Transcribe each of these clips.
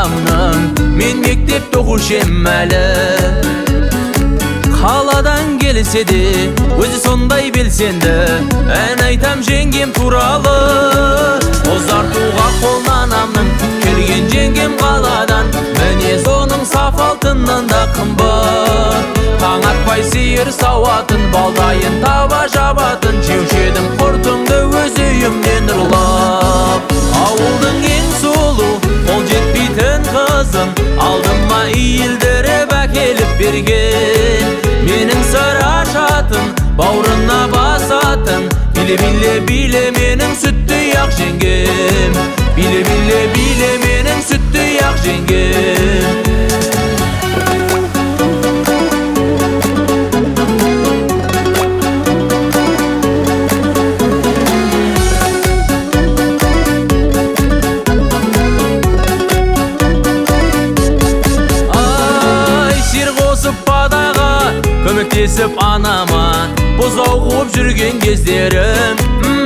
анамның, мен мектепте оқушым әлі. Қаладан келсе де, өзі сондай белсенді, ән айтам жеңгем туралы. Ұзартуға қолын анамның, келген жеңгем қаладан, мінез оның саф алтыннан да қымбат. Таң атпай сиыр сауатын, балдайын таба жабатын, жеуші едім құртымды өз үйімнен ұрлап. Ауылдың ең сұлу, қол жетпейтін қызын, алдыма иілдіріп әкеліп берген. Менің сыр ашатын, бауырына басатын, биле-биле биле менің сүттей ақ жеңгем. Биле-биле биле менің сүттей ақ жеңгем. Көмектесіп анама бұзау қуып жүрген кездерім,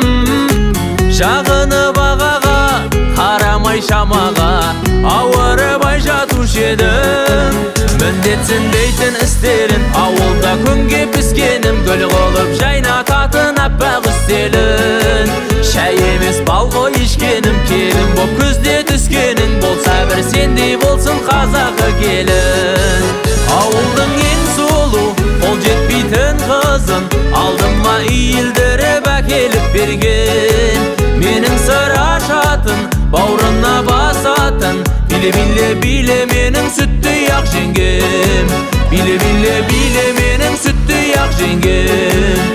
жағынып ағаға, қарамай шамаға, ауырыбай жатушы едім. Міндетсін дейтін істерін ауылда күнге піскенім, гүл қылып жайнататын аппақ үстелін. Шәй емес бал ғой ішкенім, келін боп күзде түскенің, болса бір сендей болсын қазақы келін. Ауылдың ең сұлу, қол жетпейтін қызын, алдыма иілдіріп әкеліп берген. Менің сыр ашатын, бауырына басатын, биле-биле биле менің сүттей ақ жеңгем. Биле-биле биле менің сүттей ақ жеңгем.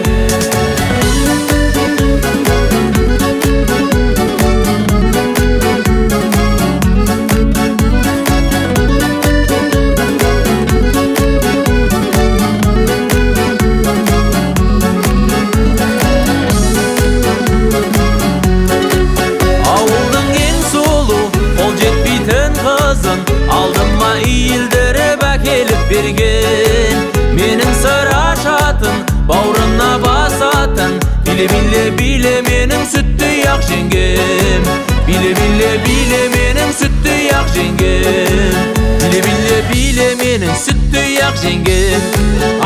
Алдыма иілдіріп әкеліп берген. Менің сыр ашатын, бауырына басатын, биле-биле биле менің сүттей ақ жеңгем. Биле-биле биле менің сүттей ақ жеңгем. Биле-биле биле менің сүттей ақ жеңгем.